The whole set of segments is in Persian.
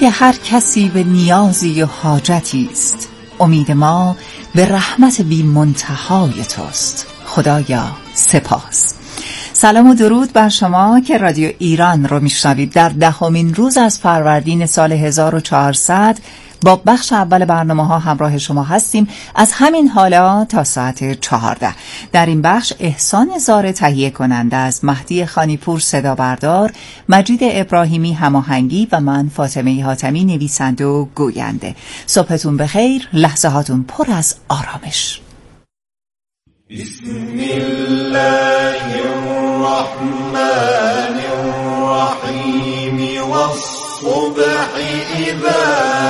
امید هر کسی به نیازی و حاجتی است. امید ما به رحمت بی منتهای توست. خدایا سپاس. سلام و درود بر شما که رادیو ایران رو میشنوید در 10مین روز از فروردین سال 1400. با بخش اول برنامه‌ها همراه شما هستیم از همین حالا تا ساعت 14. در این بخش احسان زاره تهیه کننده از مهدی خانیپور صدا بردار، مجید ابراهیمی هماهنگی و من فاطمه حاتمی نویسنده و گوینده. صبحتون بخیر، لحظه هاتون پر از آرامش. بسم الله الرحمن الرحیم والصبح اذا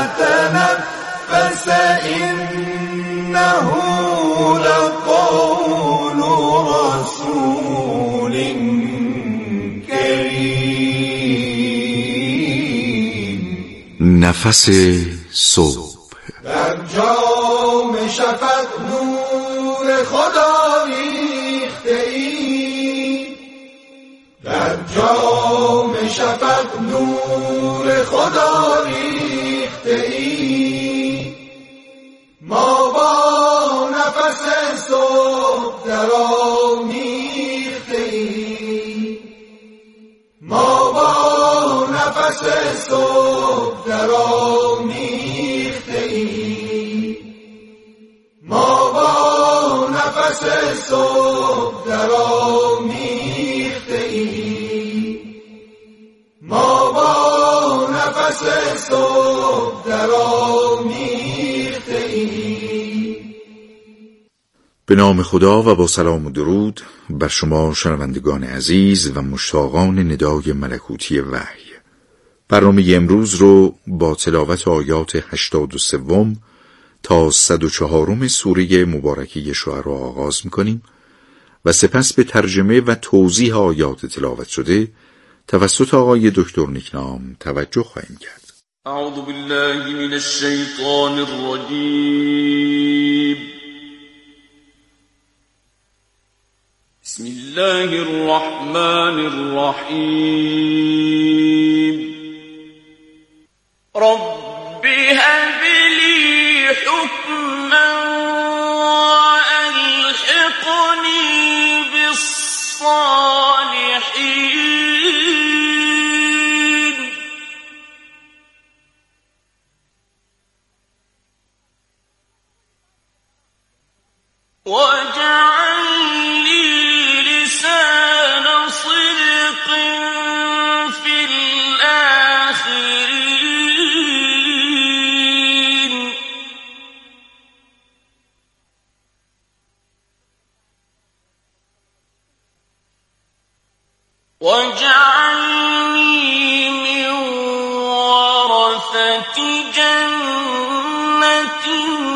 تنفس انه لقول رسول کریم. نفس صبح در جام شفق نور خدا ریخته ای، در جام شفق نور خدا ریخته ای. ما با نفس صبح درآمیخته ای، ما با نفس صبح درآمیخته ای، ما با نفس صبح درآمیخته ای، ما با نفس صبح درآمیخته ای. به نام خدا و با سلام و درود بر شما شنوندگان عزیز و مشتاقان ندای ملکوتی وحی. برنامه امروز رو با تلاوت آیات 83 تا 104 سوره مبارکه شعرا آغاز می‌کنیم و سپس به ترجمه و توضیح آیات تلاوت شده توسط آقای دکتر نیکنام توجه خواهیم کرد. اعوذ بالله من الشیطان الرجیم. بسم الله الرحمن الرحیم. رب هب لي حكما وألحقني بالصالحين. واجعل لي لسان صدق في الآخرين. واجعلني من ورثة جنة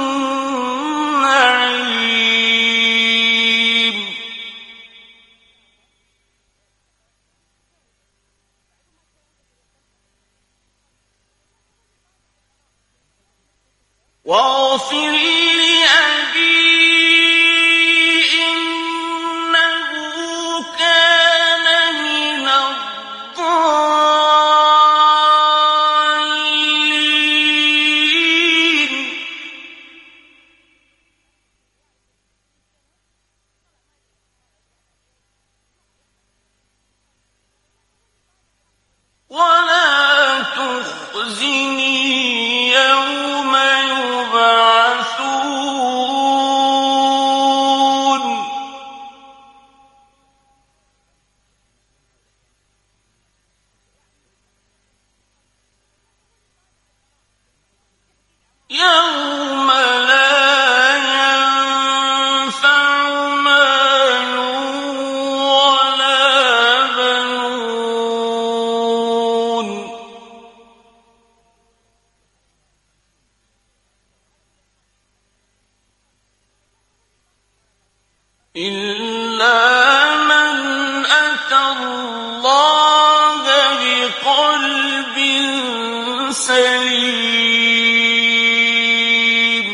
النعيم. واغفر لأبي إنه كان من الضالين. ولا تخزني يوم يبعثون. يوم لا ينفع مال ولا بنون إلا من أتى الله بقلب سليم.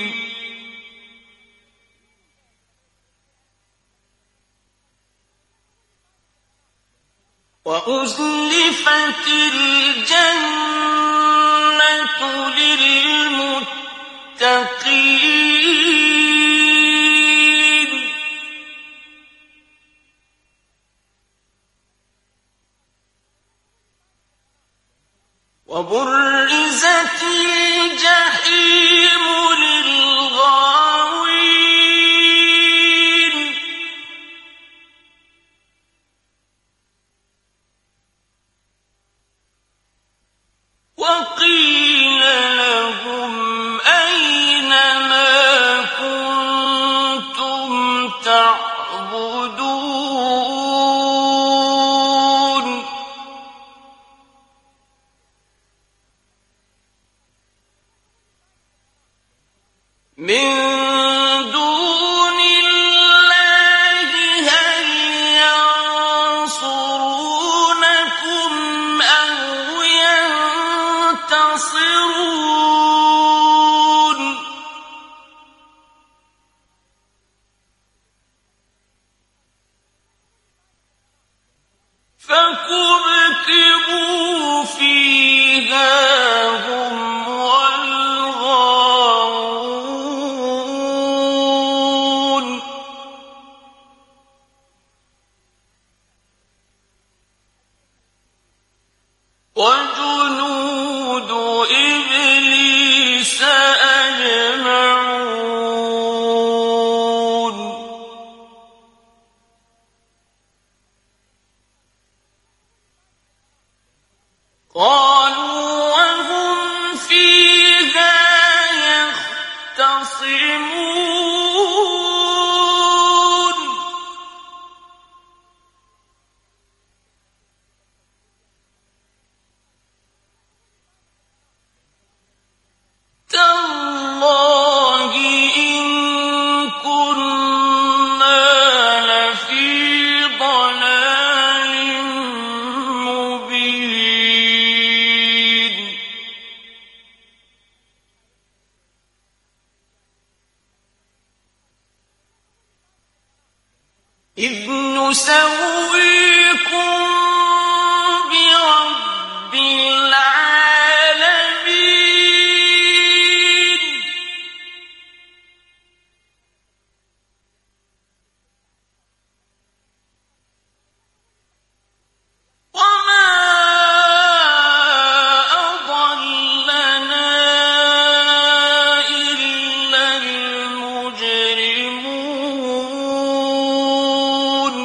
وأزلفت الجنة للمتقين وبرزت الجحيم للغاوين وقيل لهم أين ما كنتم تعبدون من دون الله هل ينصرونكم أو ينتصرون فكبكبوا فيها هم والغاوون وجنود إبليس أجمعون قالوا وهم فيها يختصمون تالله إن كنا لفي ضلال مبين إذ نسويكم برب العالمين وما أضلنا إلا المجرمون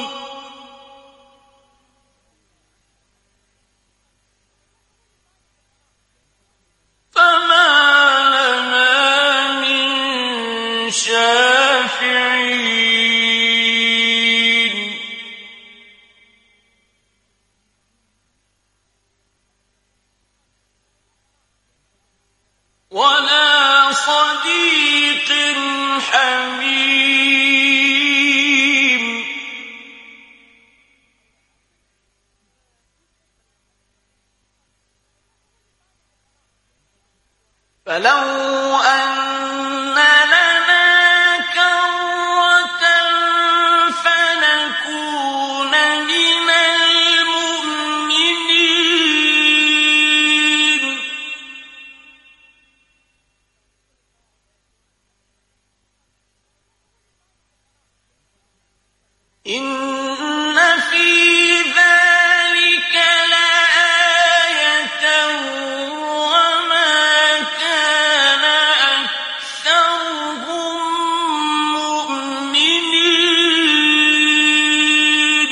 فما لنا من شافعين ولا صديق حميم فلو أن لنا كرة فنكون من المؤمنين إن في ذلك لآية وما كان أكثرهم مؤمنين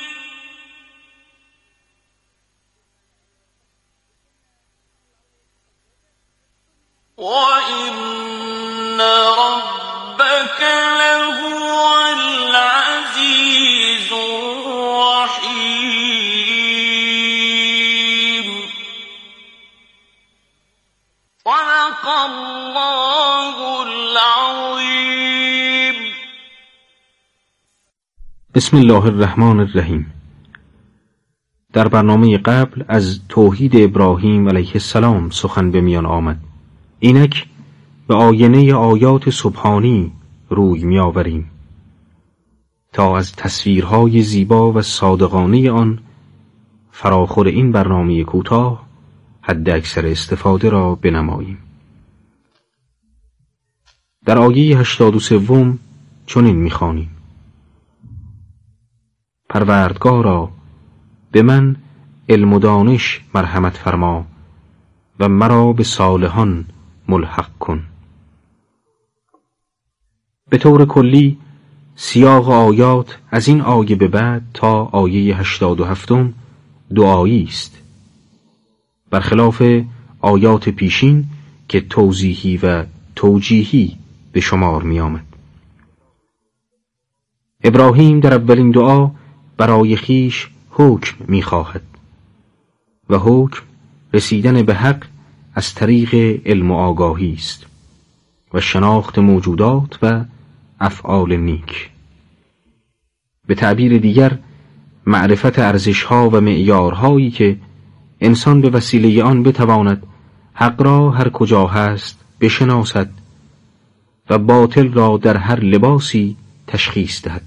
وإن ربك لهو العزيز الرحيم صدق الله العظيم. بسم الله الرحمن الرحیم. در برنامه قبل از توحید ابراهیم علیه السلام سخن به میان آمد. اینک به آینه آیات سبحانی روی می آوریم تا از تصویرهای زیبا و صادقانه آن فراخور این برنامه کوتاه حد اکثر استفاده را بنماییم. در آیه 83 چنین می‌خوانیم: پروردگارا به من علم و دانش مرحمت فرما و مرا به صالحان ملحق کن. به طور کلی سیاق آیات از این آیه به بعد تا آیه 87 دعایی است، برخلاف آیات پیشین که توضیحی و توجیهی به شمار می آمد. ابراهیم در اولین دعا برای خیش حکم می خواهد و حکم رسیدن به حق از طریق علم و آگاهی است و شناخت موجودات و افعال نیک. به تعبیر دیگر معرفت ارزش‌ها و معیارهایی که انسان به وسیله آن بتواند حق را هر کجا هست بشناسد و باطل را در هر لباسی تشخیص دهد.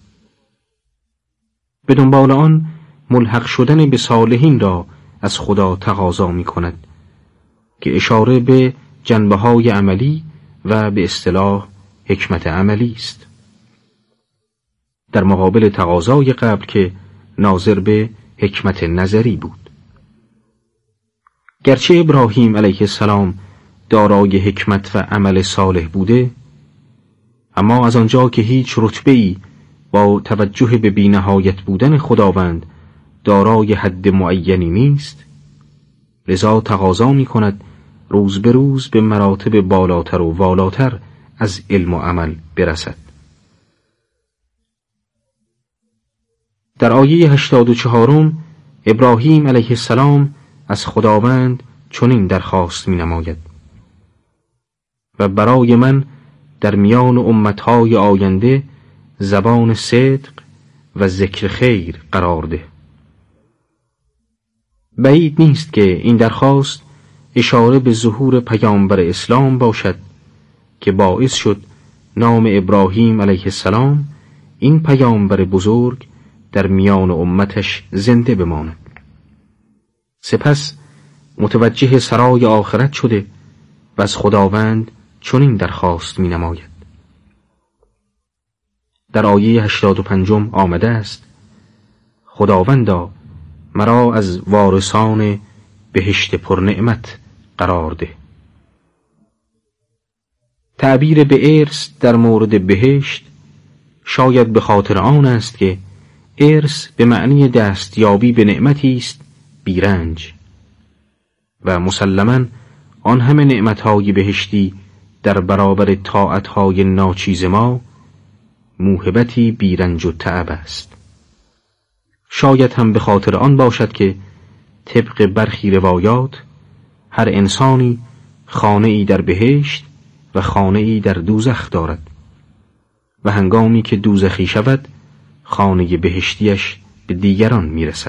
به دنبال آن ملحق شدن به صالحین را از خدا تقاضا می کند که اشاره به جنبه‌های عملی و به اصطلاح حکمت عملی است، در مقابل تقاضای قبل که ناظر به حکمت نظری بود. گرچه ابراهیم علیه السلام دارای حکمت و عمل صالح بوده، اما از آنجا که هیچ رتبه‌ای با توجه به بی‌نهایت بودن خداوند دارای حد معینی نیست، لذا تقاضا می کند روز به روز به مراتب بالاتر و والاتر از علم و عمل برسد. در آیه 84 ابراهیم علیه السلام از خداوند چنین درخواست می نماید: و برای من در میان امتهای آینده زبان صدق و ذکر خیر قرار ده. بعید نیست که این درخواست اشاره به ظهور پیامبر اسلام باشد که باعث شد نام ابراهیم علیه السلام، این پیامبر بزرگ، در میان امتش زنده بماند. سپس متوجه سرای آخرت شده و از خداوند چنین درخواست می نماید. در آیه 85 آمده است: خداوندا مرا از وارثان بهشت پرنعمت قرار ده. تعبیر به ارث در مورد بهشت شاید به خاطر آن است که ارث به معنی دستیابی به نعمتی است بیرنج و مسلماً آن همه نعمتهای بهشتی در برابر طاعتهای ناچیز ما موهبتی بیرنج و تعب است. شاید هم به خاطر آن باشد که طبق برخی روایات هر انسانی خانه‌ای در بهشت و خانه‌ای در دوزخ دارد و هنگامی که دوزخی شود خانه بهشتیش به دیگران میرسد.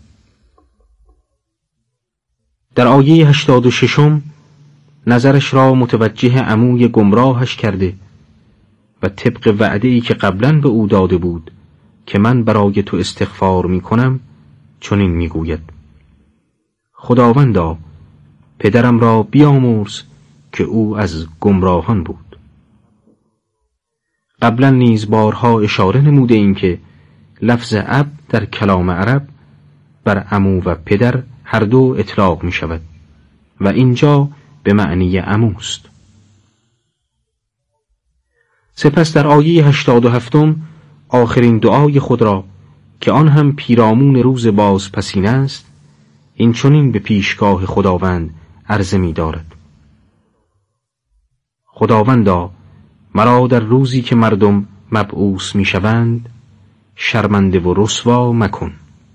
در آیه 86 نظرش را متوجه عموی گمراهش کرده و طبق وعده‌ای که قبلاً به او داده بود که من برای تو استغفار میکنم چنین میگوید: خداوندا پدرم را بیامرز که او از گمراهان بود. قبلا نیز بارها اشاره نموده این که لفظ اب در کلام عرب بر عمو و پدر هر دو اطلاق می شود و اینجا به معنی عموست. سپس در آیه 87 آخرین دعای خود را که آن هم پیرامون روز بازپسین است، این چنین به پیشگاه خداوند عرضه می دارد: خداوندا مرا در روزی که مردم مبعوث می شوند شرمنده و رسوا مکن.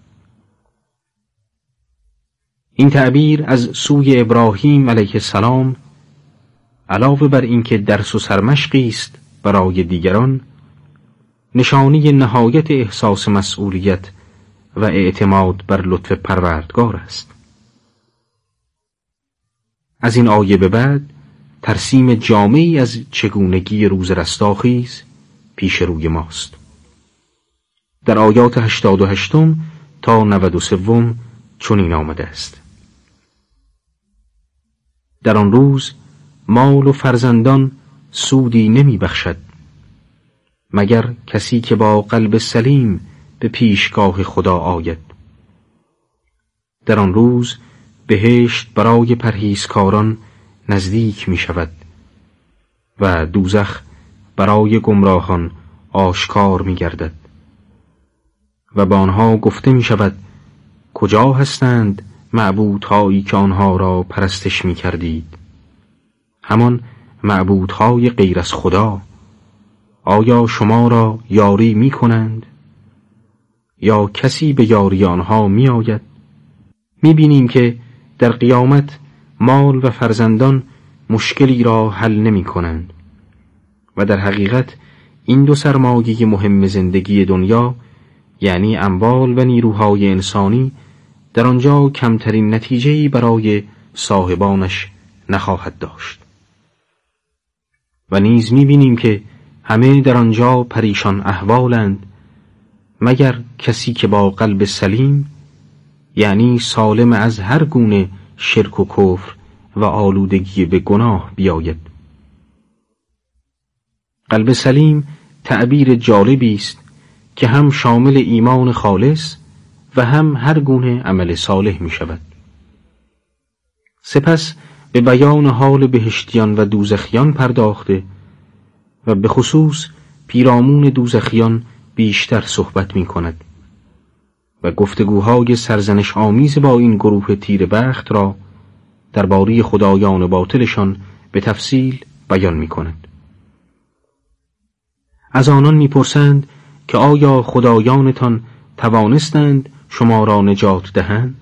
این تعبیر از سوی ابراهیم علیه السلام علاوه بر اینکه درس و سرمشقی است برای دیگران، نشانی نهایت احساس مسئولیت و اعتماد بر لطف پروردگار است. از این آیه به بعد ترسیم جامعی از چگونگی روز رستاخیز پیش روی ماست. در آیات 88 تا 93 چنین آمده است: در آن روز مال و فرزندان سودی نمی بخشد مگر کسی که با قلب سلیم به پیشگاه خدا آید. در آن روز بهشت برای پرهیزکاران نزدیک می شود و دوزخ برای گمراهان آشکار می گردد و به آنها گفته می شود کجا هستند معبودهایی که آنها را پرستش می کردید؟ همان معبودهای غیر از خدا. آیا شما را یاری می کنند؟ یا کسی به یاری آنها می آید؟ می بینیم که در قیامت مال و فرزندان مشکلی را حل نمی کنند و در حقیقت این دو سرمایه مهم زندگی دنیا، یعنی اموال و نیروهای انسانی، در آنجا کمترین نتیجه‌ای برای صاحبانش نخواهد داشت. و نیز می‌بینیم که همه در آنجا پریشان احوالند مگر کسی که با قلب سلیم، یعنی سالم از هر گونه شرک و کفر و آلودگی به گناه بیاید. قلب سلیم تعبیر جالبی است که هم شامل ایمان خالص و هم هر گونه عمل صالح می شود. سپس به بیان حال بهشتیان و دوزخیان پرداخته و به خصوص پیرامون دوزخیان بیشتر صحبت می کند و گفتگوهای سرزنش آمیز با این گروه تیر بخت را درباره خدایان باطلشان به تفصیل بیان می کند. از آنان می پرسند که آیا خدایانتان توانستند شما را نجات دهند؟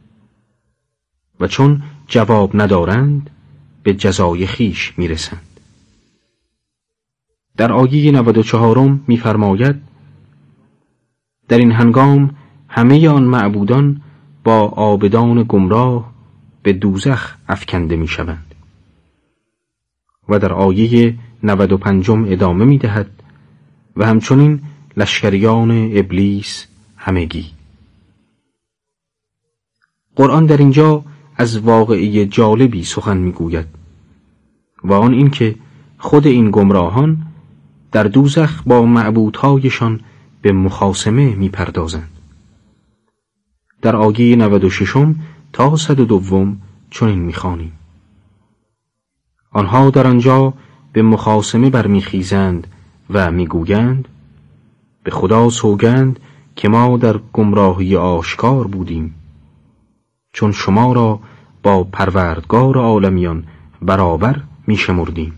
و چون جواب ندارند به جزای خیش می رسند. در آیه 94 می فرماید در این هنگام همه آن معبودان با عابدان گمراه به دوزخ افکنده می شوند. و در آیه 95 ادامه می دهد و همچنین لشکریان ابلیس همگی. قرآن در اینجا از واقعی جالبی سخن می گوید و آن این که خود این گمراهان در دوزخ با معبودهایشان به مخاصمه می پردازند. در آیه 96 تا 102 چنین می خوانیم: آنها در آنجا به مخاصمه برمیخیزند و میگویند به خدا سوگند که ما در گمراهی آشکار بودیم، چون شما را با پروردگار عالمیان برابر میشمردیم.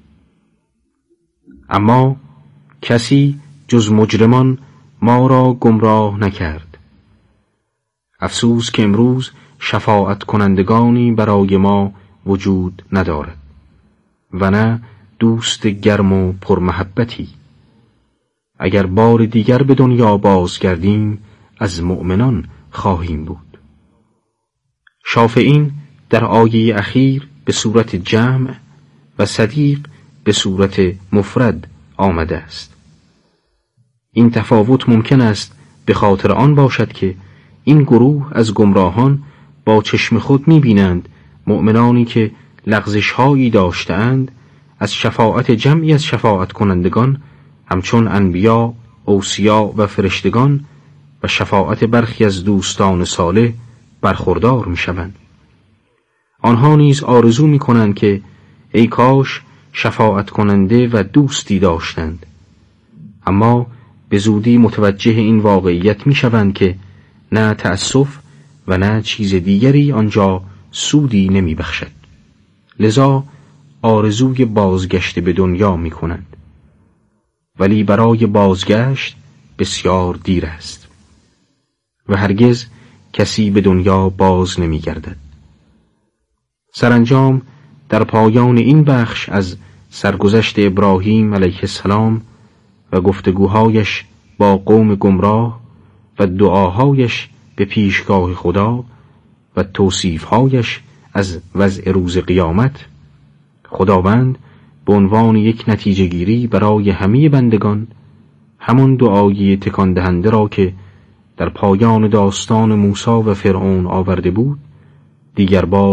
اما کسی جز مجرمان ما را گمراه نکرد. افسوس که امروز شفاعت کنندگانی برای ما وجود ندارد و نه دوست گرم و پرمحبتی. اگر بار دیگر به دنیا بازگردیم از مؤمنان خواهیم بود. شافعین در آیه اخیر به صورت جمع و صدیق به صورت مفرد آمده است. این تفاوت ممکن است به خاطر آن باشد که این گروه از گمراهان با چشم خود می‌بینند مؤمنانی که لغزش‌هایی داشته‌اند از شفاعت جمعی از شفاعت کنندگان همچون انبیا، اوصیا و فرشتگان و شفاعت برخی از دوستان صالح برخوردار می‌شوند. آنها نیز آرزو می‌کنند که ای کاش شفاعت کننده و دوستی داشتند، اما به زودی متوجه این واقعیت می‌شوند که نه تأسف و نه چیز دیگری آنجا سودی نمی‌بخشد. لذا آرزوی بازگشت به دنیا می‌کنند، ولی برای بازگشت بسیار دیر است و هرگز کسی به دنیا باز نمی‌گردد. سرانجام در پایان این بخش از سرگذشت ابراهیم علیه السلام و گفتگوهایش با قوم گمراه و دعاهایش به پیشگاه خدا و توصیفهایش از وضع روز قیامت، خداوند به عنوان یک نتیجه گیری برای همه بندگان همون دعای تکان دهنده را که در پایان داستان موسی و فرعون آورده بود دیگر بار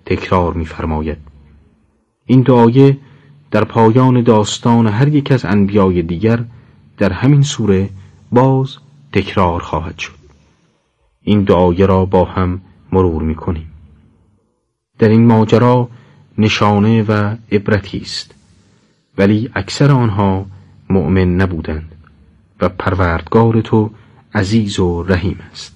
تکرار می‌فرماید. این دو آیه در پایان داستان هر یک از انبیای دیگر در همین سوره باز تکرار خواهد شد. این دو آیه را با هم مرور می‌کنیم. در این ماجرا نشانه و عبرتی است، ولی اکثر آنها مؤمن نبودند و پروردگار تو عزیز و رحیم است.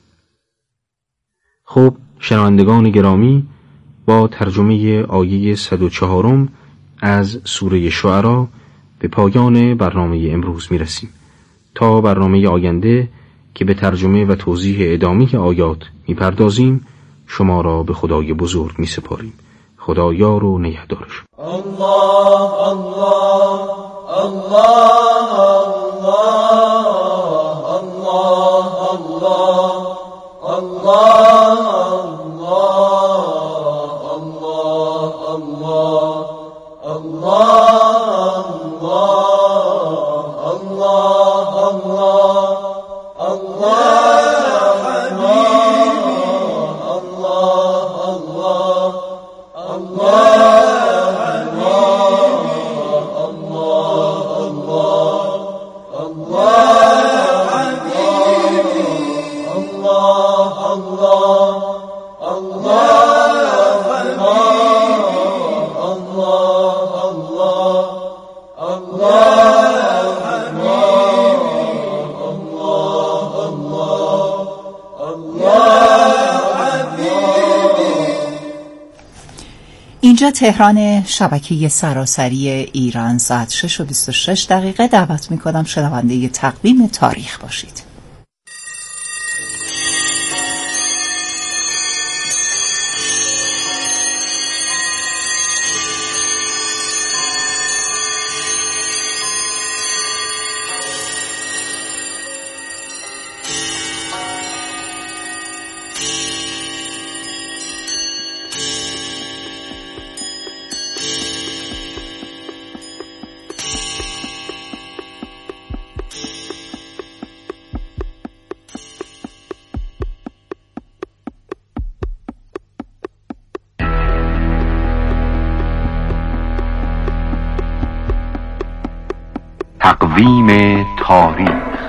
خب شنوندگان گرامی، با ترجمه آیه 104 از سوره شعرا به پایان برنامه امروز می رسیم. تا برنامه آینده که به ترجمه و توضیح ادامه آیات می پردازیم، شما را به خدای بزرگ می سپاریم. خدا یار و نگهدارش. الله الله الله الله الله الله اینجا تهران، شبکه سراسری ایران، ساعت 6:26 دعوت می‌کنم شنونده تقویم تاریخ باشید. تقویم تاریخ.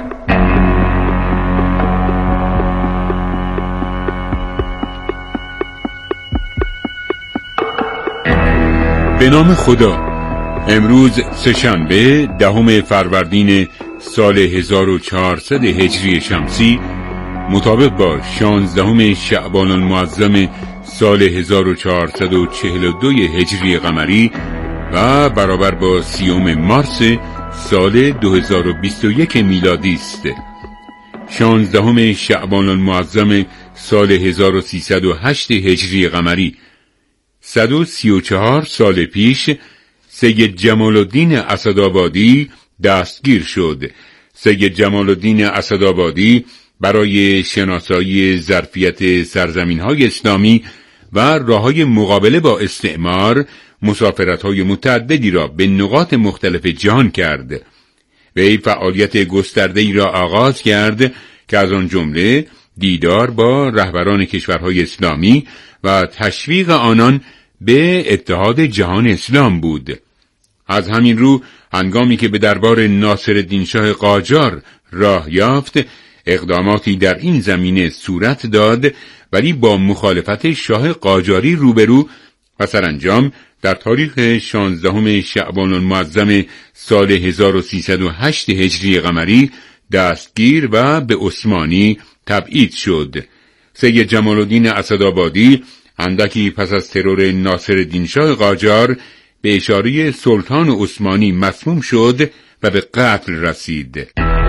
به نام خدا. امروز سه‌شنبه 10 فروردین سال 1400 هجری شمسی، مطابق با 16 شعبان المعظم سال 1442 هجری قمری و برابر با 30 مارس سال 2021 میلادی است. 16 شعبان المعظم سال 1308 هجری قمری، 134 سال پیش سید جمال الدین اسدآبادی دستگیر شد. سید جمال الدین اسدآبادی برای شناسایی ظرفیت سرزمین‌های اسلامی و راه‌های مقابله با استعمار مسافرت‌های متعددی را به نقاط مختلف جهان کرد. وی فعالیت گسترده‌ای را آغاز کرد که از آن جمله دیدار با رهبران کشورهای اسلامی و تشویق آنان به اتحاد جهان اسلام بود. از همین رو هنگامی که به دربار ناصرالدین شاه قاجار راه یافت، اقداماتی در این زمینه صورت داد، ولی با مخالفت شاه قاجاری روبرو و سرانجام در تاریخ 16 شعبان المعظم سال 1308 هجری قمری دستگیر و به عثمانی تبعید شد. سید جمال الدین اسدآبادی اندکی پس از ترور ناصرالدین شاه قاجار به اشاره سلطان عثمانی مسموم شد و به قتل رسید.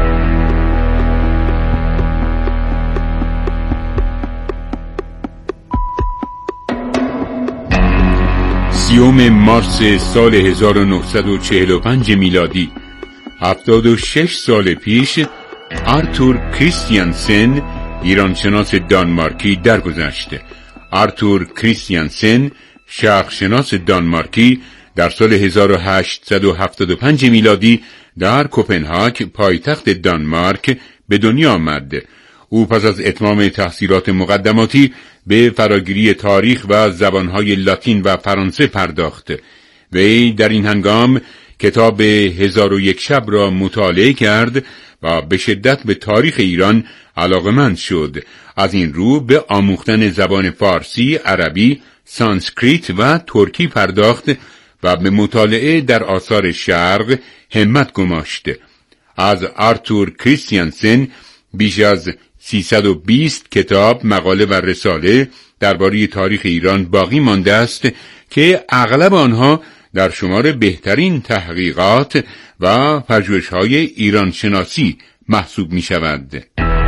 سیوم مارس سال 1945 میلادی، 76 سال پیش، آرتور کریستیانسن ایرانشناس دانمارکی درگذشت. آرتور کریستیانسن شرقشناس دانمارکی در سال 1875 میلادی در کوپنهاگ پایتخت دانمارک به دنیا آمد. او پس از اتمام تحصیلات مقدماتی به فراگیری تاریخ و زبانهای لاتین و فرانسه پرداخت. وی در این هنگام کتاب 1001 شب را مطالعه کرد و به شدت به تاریخ ایران علاقه‌مند شد. از این رو به آموختن زبان فارسی، عربی، سانسکریت و ترکی پرداخت و به مطالعه در آثار شرق همت گماشت. از آرتور کریستیانسن بیش از 320 کتاب، مقاله و رساله درباره تاریخ ایران باقی مانده است که اغلب آنها در شمار بهترین تحقیقات و پژوهش‌های ایران شناسی محسوب می شود.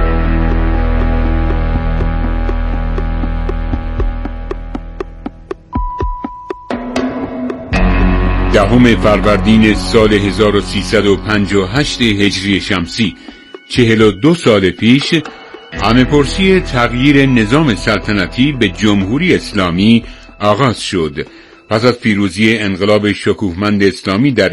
دهم فروردین سال 1358 هجری شمسی، 42 سال پیش، همه‌پرسی تغییر نظام سلطنتی به جمهوری اسلامی آغاز شد. پس از پیروزی انقلاب شکوهمند اسلامی در